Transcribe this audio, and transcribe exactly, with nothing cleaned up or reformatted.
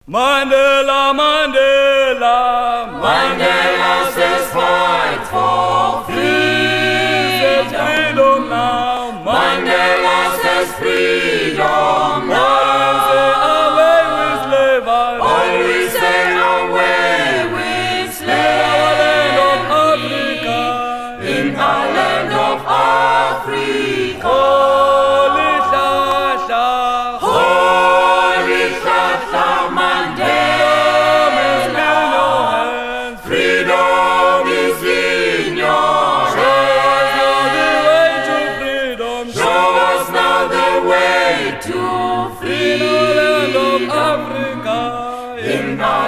Mandela, Mandela, Mandela says fight for freedom. freedom now. Mandela says freedom now. Away with slavery. Always say away with slavery. In our land of Africa. Holy Shasha, Holy Shasha Mandela. Freedom is in your hands. Show us now the way to freedom. Africa, In our